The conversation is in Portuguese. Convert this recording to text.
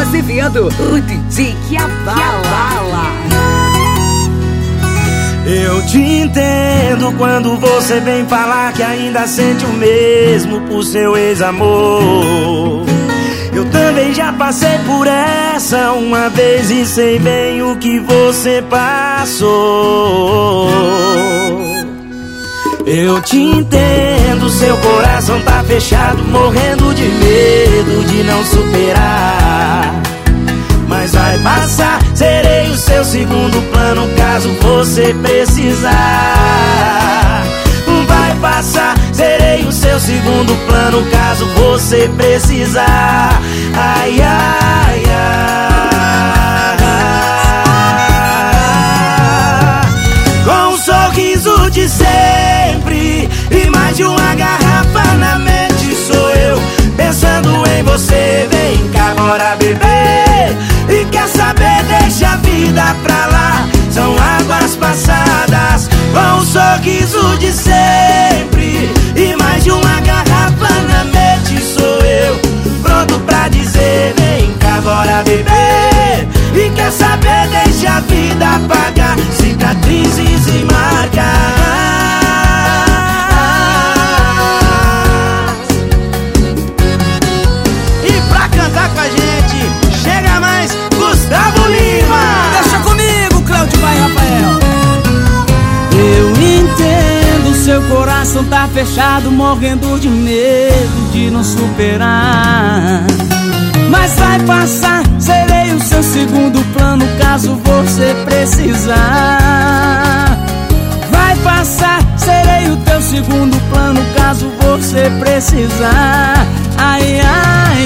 Azevedo, o DJ que abala. Eu te entendo quando você vem falar que ainda sente o mesmo por seu ex-amor. Eu também já passei por essa uma vez e sei bem o que você passou. Eu te entendo, seu coração tá fechado, morrendo de medo de não superar. Mas vai passar, serei o seu segundo plano caso você precisar. Vai passar, serei o seu segundo plano caso você precisar. Ai, ai, ai. Com um sorriso de sempre e mais de uma garrafa na mente sou eu, pensando em você. Vem cá, bora beber. E quer saber, deixa a vida pra lá, são águas passadas. Com um sorriso de sempre e mais de uma garrafa na mente sou eu, pronto pra dizer: vem cá, bora beber. E quer saber, deixa a vida apagar cicatrizes e marcas. E pra cantar com a gente, chega mais Gustavo Lima. Deixa comigo, Cláudio, vai, Rafael. Eu entendo, seu coração tá fechado, morrendo de medo de não superar. Mas vai passar, serei o seu segundo plano caso você precisar. Vai passar, serei o teu segundo plano caso você precisar. Ai, ai,